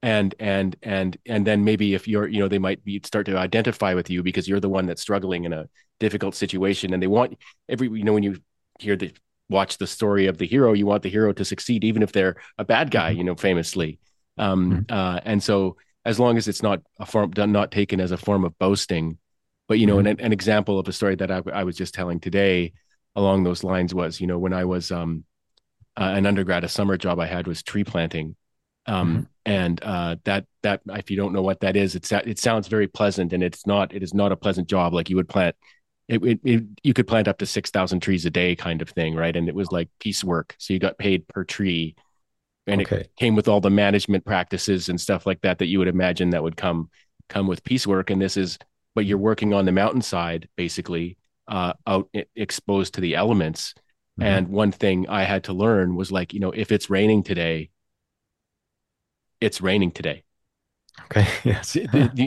and then maybe if they might start to identify with you because you're the one that's struggling in a difficult situation, and they want when you hear the watch the story of the hero, you want the hero to succeed, even if they're a bad guy, Hmm. famously. Hmm. And so as long as it's not taken as a form of boasting, but Hmm. an example of a story that I was just telling today along those lines was, when I was an undergrad, a summer job I had was tree planting, And that if you don't know what that is, it sounds very pleasant, and it's not. It is not a pleasant job. Like you would plant you could plant up to 6,000 trees a day, kind of thing, right? And it was like piecework, so you got paid per tree, and it Okay. came with all the management practices and stuff like that that you would imagine that would come with piecework. And this is, but you're working on the mountainside, basically, out exposed to the elements. Hmm. And one thing I had to learn was like, if it's raining today, it's raining today. Okay. Yes.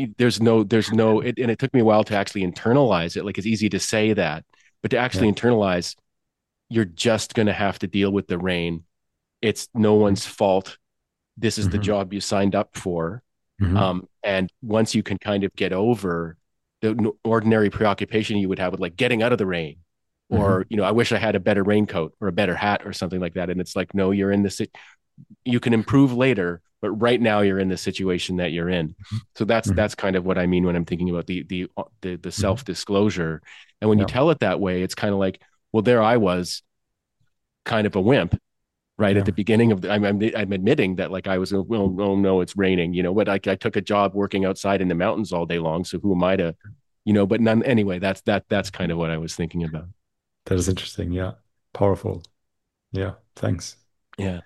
And it took me a while to actually internalize it. Like it's easy to say that, but to Yeah. actually internalize, you're just going to have to deal with the rain. It's no one's fault. This is the Hmm. job you signed up for. Hmm. And once you can kind of get over the ordinary preoccupation you would have with like getting out of the rain, or, Hmm. I wish I had a better raincoat or a better hat or something like that. And it's like, no, you're in this, you can improve later, but right now you're in the situation that you're in. So that's Hmm. that's kind of what I mean when I'm thinking about the Hmm. self disclosure. And when you Yeah. tell it that way, it's kind of like, well, there I was, kind of a wimp, right at Yeah. the beginning of I'm admitting that like I was, well, oh no, it's raining, but I took a job working outside in the mountains all day long, so who am I to, but none anyway. That's kind of what I was thinking about. That is interesting. Yeah. Powerful. Yeah. Thanks. Yeah.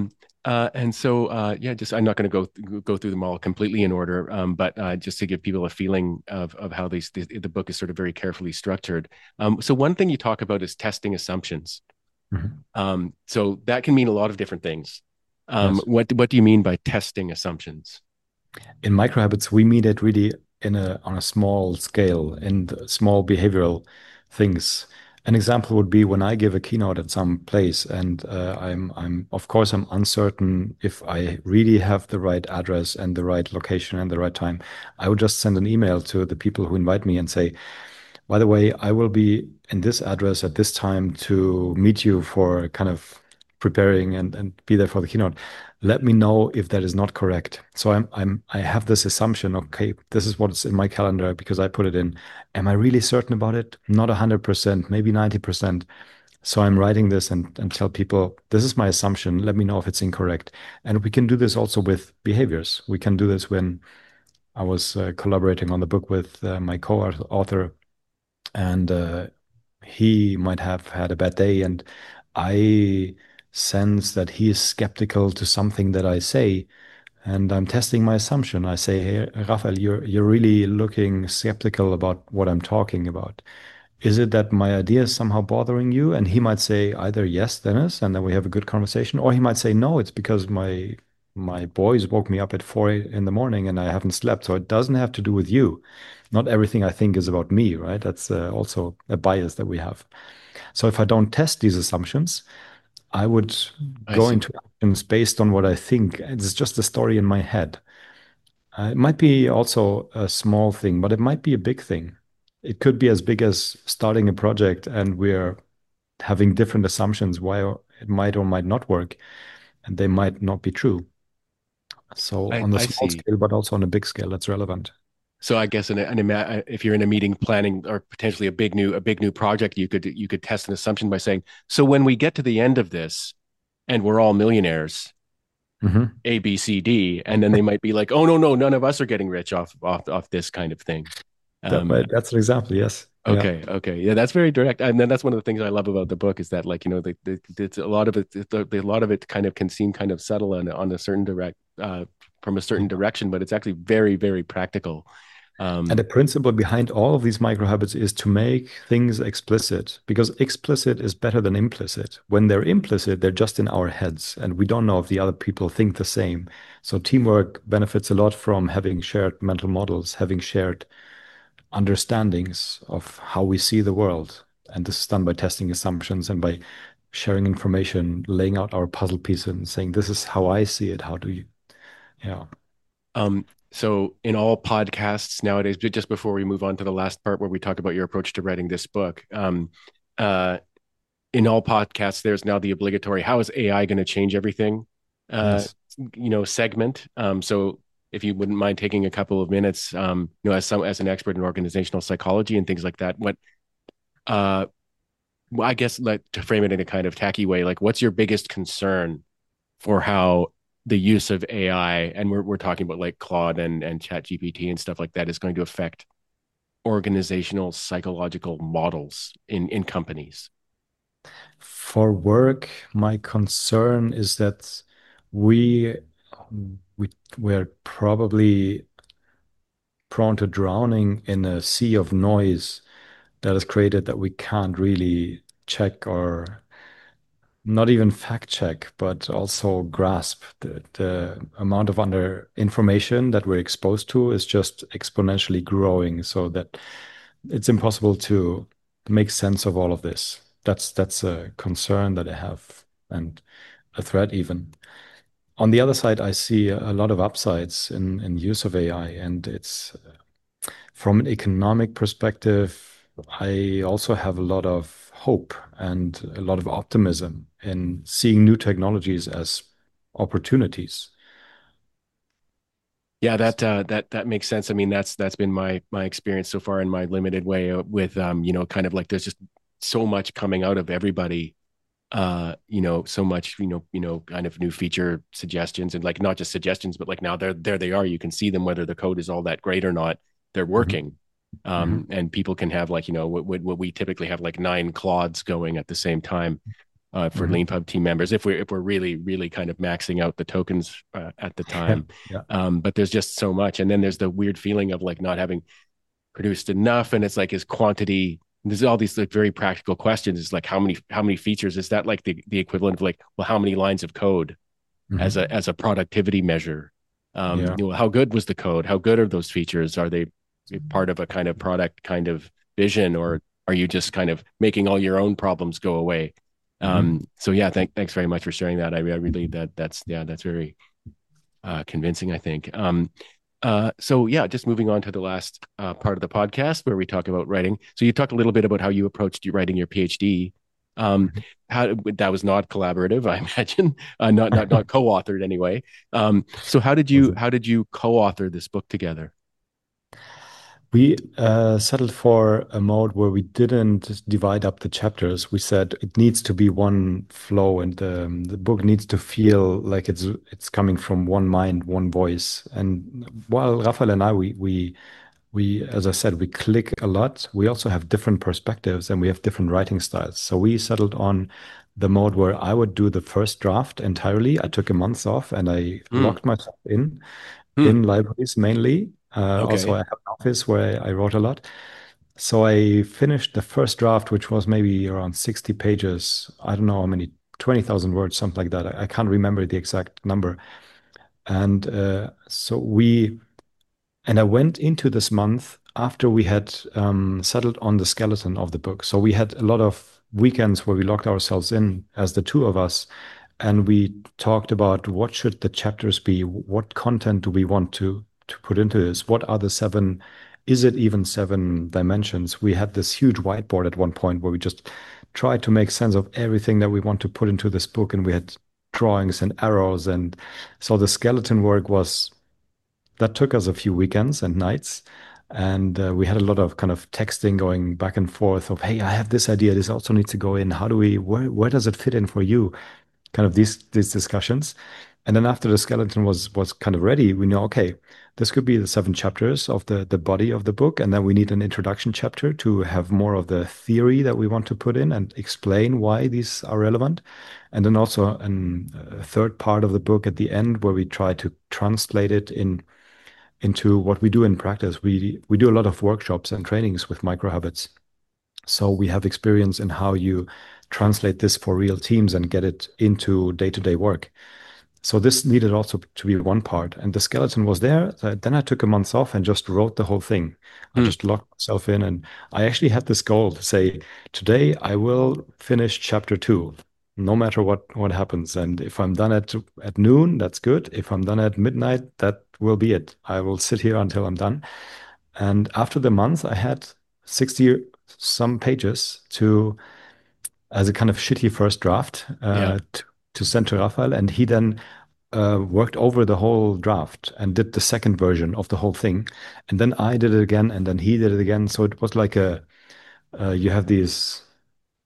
And so, yeah, just I'm not going to go through them all completely in order, but just to give people a feeling of how the book is sort of very carefully structured. So one thing you talk about is testing assumptions. Hmm. So that can mean a lot of different things. Yes. What do you mean by testing assumptions? In microhabits, we meet it really on a small scale in the small behavioral things. An example would be when I give a keynote at some place, and I'm of course I'm uncertain if I really have the right address and the right location and the right time. I would just send an email to the people who invite me and say, by the way, I will be in this address at this time to meet you for kind of preparing and be there for the keynote. Let me know if that is not correct. So I have this assumption, okay, this is what's in my calendar because I put it in. Am I really certain about it? Not 100%, maybe 90%. So I'm writing this and tell people, this is my assumption. Let me know if it's incorrect. And we can do this also with behaviors. We can do this when I was collaborating on the book with my co-author and he might have had a bad day, and I sense that he is skeptical to something that I say, and I'm testing my assumption. I say, "Hey, Raphael, you're really looking skeptical about what I'm talking about. Is it that my idea is somehow bothering you?" And he might say either yes, Dennis, and then we have a good conversation, or he might say no, it's because my boys woke me up at 4 in the morning and I haven't slept. So it doesn't have to do with you. Not everything I think is about me, right? That's also a bias that we have. So if I don't test these assumptions, I would I go see. into actions based on what I think. It's just a story in my head. It might be also a small thing, but it might be a big thing. It could be as big as starting a project and we're having different assumptions why it might or might not work, and they might not be true. So I, on the I small see. scale, but also on a big scale, that's relevant. So I guess if you're in a meeting planning or potentially a big new project, you could test an assumption by saying, so when we get to the end of this and we're all millionaires, Hmm. A, B, C, D, and then they might be like, oh no, no, none of us are getting rich off this kind of thing. Um, That's an example. Yes. Yeah. okay, okay, yeah, that's very direct, and then that's one of the things I love about the book is that like it's a lot of it, a lot of it kind of can seem kind of subtle on a certain from a certain direction, but it's actually very, very practical. And Um, the principle behind all of these micro habits is to make things explicit because explicit is better than implicit. When they're implicit, they're just in our heads and we don't know if the other people think the same. So teamwork benefits a lot from having shared mental models, having shared understandings of how we see the world. And this is done by testing assumptions and by sharing information, laying out our puzzle piece and saying, this is how I see it. How do you? Yeah. so in all podcasts nowadays, just before we move on to the last part where we talk about your approach to writing this book, uh, in all podcasts, there's now the obligatory "How is AI going to change everything?" Uh, Yes. segment. So if you wouldn't mind taking a couple of minutes, as an expert in organizational psychology and things like that, uh, I guess like to frame it in a kind of tacky way, like what's your biggest concern for how the use of AI, and we're talking about like Claude and Chat GPT and stuff like that, is going to affect organizational psychological models in companies? For work, my concern is that we we we're probably prone to drowning in a sea of noise that is created that we can't really check or not even fact check, but also grasp. The amount of under information that we're exposed to is just exponentially growing, so that it's impossible to make sense of all of this. That's a concern that I have, and a threat even. On the other side, I see a lot of upsides in use of AI, and it's from an economic perspective, I also have a lot of hope and a lot of optimism in seeing new technologies as opportunities. Yeah, that makes sense. I mean, that's been my experience so far in my limited way with kind of like there's just so much coming out of everybody, so much, kind of new feature suggestions, and like not just suggestions, but like now there they are. You can see them whether the code is all that great or not. They're Mhm, working. mhm. And people can have like, what we typically have like 9 Claudes going at the same time, for Mhm. LeanPub team members, if we're really really kind of maxing out the tokens at the Yeah, time. yeah. But there's just so much, and then there's the weird feeling of like not having produced enough, and it's like, is quantity. There's all these like very practical questions. It's like how many features is that, like the equivalent of like, well, how many lines of code as a Mhm. as a productivity measure? Yeah. How good was the code? How good are those features? Are they part of a kind of product kind of vision, or are you just kind of making all your own problems go away? Mhm. So yeah, thanks very much for sharing that. I really that's very convincing, I think. So yeah, just moving on to the last part of the podcast where we talk about writing. So you talked a little bit about how you approached writing your PhD. Um, Mhm. how that was not collaborative, I imagine, not co-authored anyway. So Was it? how did you co-author this book together? We settled for a mode where we didn't divide up the chapters. We said it needs to be one flow, and the book needs to feel like it's coming from one mind, one voice. And while Rafael and I, we, as I said, we click a lot. We also have different perspectives and we have different writing styles. So we settled on the mode where I would do the first draft entirely. I took a month off and I Hmm. locked myself Hmm. in libraries mainly. Also, I Okay. have an office where I wrote a lot. So I finished the first draft, which was maybe around 60 pages. I don't know how many, 20,000 words, something like that. I can't remember the exact number. And and I went into this month after we had settled on the skeleton of the book. So we had a lot of weekends where we locked ourselves in as the two of us, and we talked about what should the chapters be, what content do we want to put into this, what are the seven, is it even seven dimensions? We had this huge whiteboard at one point where we just tried to make sense of everything that we want to put into this book, and we had drawings and arrows, and so the skeleton work was that took us a few weekends and nights. And we had a lot of kind of texting going back and forth of, hey, I have this idea. This also needs to go in. How do we, where does it fit in for you? Kind of these discussions. And then after the skeleton was kind of ready, we know, okay, this could be the seven chapters of the body of the book. And then we need an introduction chapter to have more of the theory that we want to put in and explain why these are relevant. And then also a third part of the book at the end where we try to translate it into what we do in practice. We do a lot of workshops and trainings with microhabits. So we have experience in how you translate this for real teams and get it into day-to-day work. So this needed also to be one part. And the skeleton was there. Then I took a month off and just wrote the whole thing. I Hmm. just locked myself in, and I actually had this goal to say, today I will finish chapter two, no matter what happens. And if I'm done at noon, that's good. If I'm done at midnight, that will be it. I will sit here until I'm done. And after the month, I had 60 some pages to as a kind of shitty first draft Yeah. to send to Raphael, and he then worked over the whole draft and did the second version of the whole thing, and then I did it again, and then he did it again. So it was like a you have these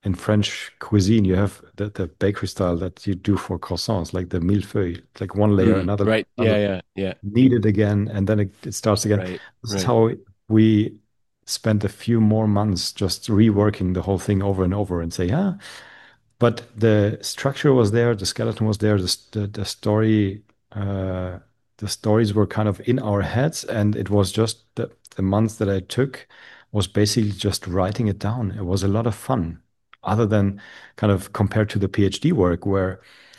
in French cuisine, you have the bakery style that you do for croissants, like the millefeuille. It's like one layer, another, Right. Yeah. another, Yeah. Yeah. knead it again, and then it starts again. Right. This is Right. how we spent a few more months just reworking the whole thing over and over and say, yeah, but the structure was there, the skeleton was there, the story, uh, the stories were kind of in our heads, and it was just the months that I took was basically just writing it down. It was a lot of fun, other than kind of compared to the PhD work where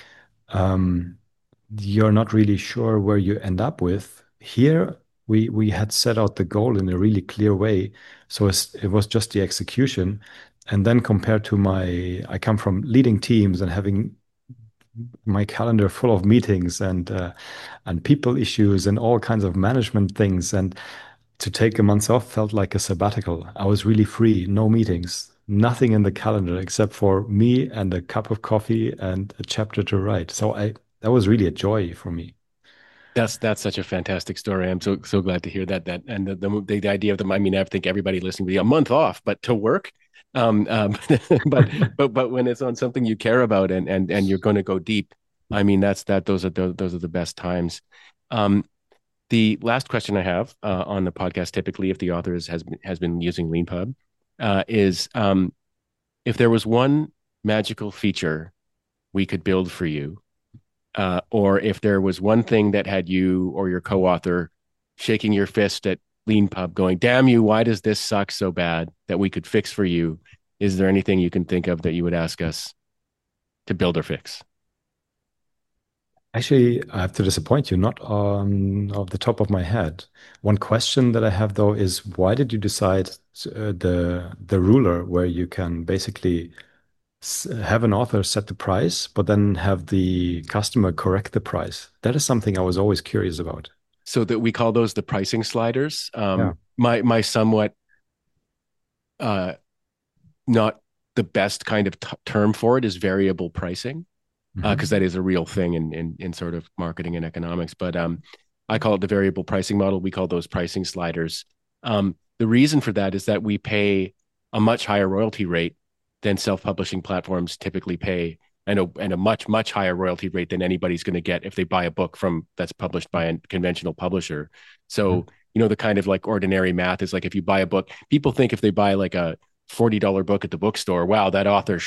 um, you're not really sure where you end up with. Here, we had set out the goal in a really clear way, so it was just the execution. And then compared to I come from leading teams and having my calendar full of meetings and people issues and all kinds of management things. And to take a month off felt like a sabbatical. I was really free, no meetings, nothing in the calendar except for me and a cup of coffee and a chapter to write. So I that was really a joy for me. That's such a fantastic story. I'm so glad to hear that and the idea of them. I mean, I think everybody listening to be a month off, but to work, but but when it's on something you care about and you're going to go deep, I mean those are the best times. Um, the last question I have on the podcast, typically, if the author has been using LeanPub, is if there was one magical feature we could build for you, or if there was one thing that had you or your co-author shaking your fist at LeanPub, going, "Damn you! Why does this suck so bad?" that we could fix for you. Is there anything you can think of that you would ask us to build or fix? Actually, I have to disappoint you, not on off the top of my head. One question that I have though is why did you decide the ruler where you can basically have an author set the price, but then have the customer correct the price? That is something I was always curious about. So that we call those the pricing sliders. Yeah. My somewhat uh, not the best kind of term for it is variable pricing, because Hmm. that is a real thing in sort of marketing and economics. But I call it the variable pricing model. We call those pricing sliders. The reason for that is that we pay a much higher royalty rate than self-publishing platforms typically pay, and a much higher royalty rate than anybody's going to get if they buy a book from that's published by a conventional publisher. So the kind of like ordinary math is like if you buy a book, people think if they buy like a $40 book at the bookstore, wow, that author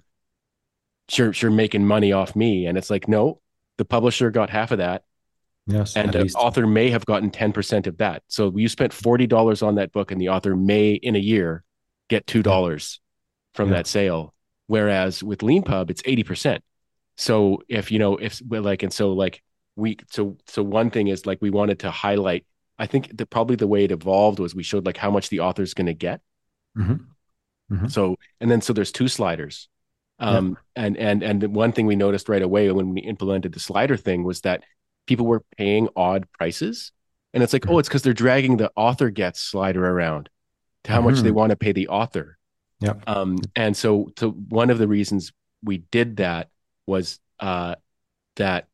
sure making money off me. And it's like, no, the publisher got half of that. Yes, And at the least. author may have gotten 10% of that. So you spent $40 on that book, and the author may in a year get Yeah. $2 from Yeah. that sale. Whereas with LeanPub, it's 80%. So if if like and so like we so one thing is like we wanted to highlight, I think that probably the way it evolved was we showed like how much the author's going to get. Hmm. Hmm. So and then so there's two sliders. Yeah. And the one thing we noticed right away when we implemented the slider thing was that people were paying odd prices. And it's like, oh, Hmm. it's because they're dragging the author gets slider around to how much they Hmm. want to pay the author. Yeah. And so one of the reasons we did that was that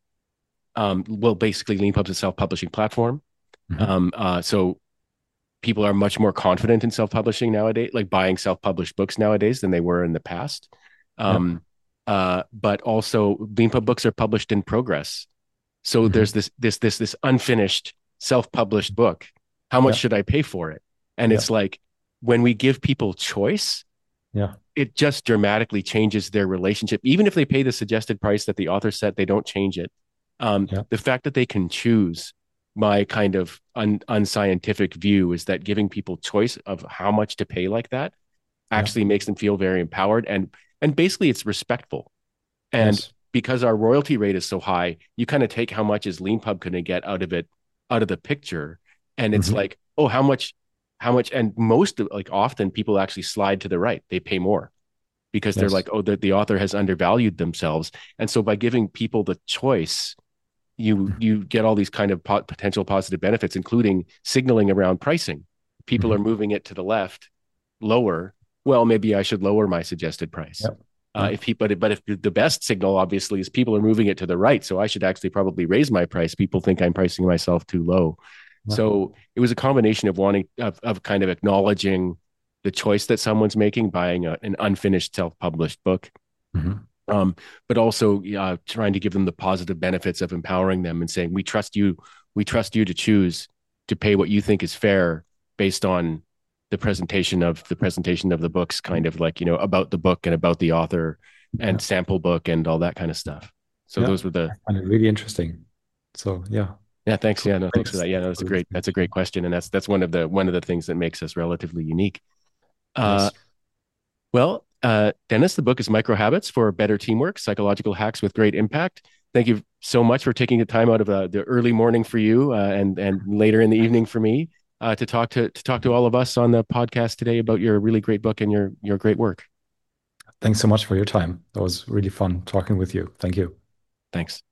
well, basically LeanPub's a self-publishing platform. Hmm. So people are much more confident in self-publishing nowadays, like buying self-published books nowadays than they were in the past. Yeah. Um, but also, Leanpub books are published in progress, so there's Hmm. this unfinished self-published book. How much Yeah. should I pay for it? And Yeah. it's like when we give people choice, Yeah. it just dramatically changes their relationship. Even if they pay the suggested price that the author set, they don't change it. Yeah. The fact that they can choose, my kind of unscientific view is that giving people choice of how much to pay like that Yeah. actually makes them feel very empowered, and basically it's respectful. And Yes. because our royalty rate is so high, you kind of take how much is LeanPub going to get out of it, out of the picture, and it's Hmm. like, oh, how much, and most of, like often people actually slide to the right, they pay more because they're Yes. like, oh, the author has undervalued themselves, and so by giving people the choice, you get all these kind of potential positive benefits, including signaling around pricing. People are Hmm. moving it to the left, lower. Well, maybe I should lower my suggested price. Yeah. Yeah. If people, but if the best signal obviously is people are moving it to the right, so I should actually probably raise my price. People think I'm pricing myself too low. Yeah. So it was a combination of wanting of kind of acknowledging the choice that someone's making, buying an unfinished self-published book. Mhm. But also trying to give them the positive benefits of empowering them and saying, we trust you to choose to pay what you think is fair based on the presentation of the books, kind of like, about the book and about the author Yeah. and sample book and all that kind of stuff. So Yeah. those were I the find it really interesting. So yeah. yeah, thanks. Cool. Yeah, no, thanks for Thanks. that. Yeah, no, that's a great question. And that's one of the things that makes us relatively unique. Uh Yes. Well, Dennis, the book is Micro Habits for Better Teamwork, Psychological Hacks with Great Impact. Thank you so much for taking the time out of the early morning for you and later in the evening for me to talk to all of us on the podcast today about your really great book and your great work. Thanks so much for your time. That was really fun talking with you. Thank you. Thanks.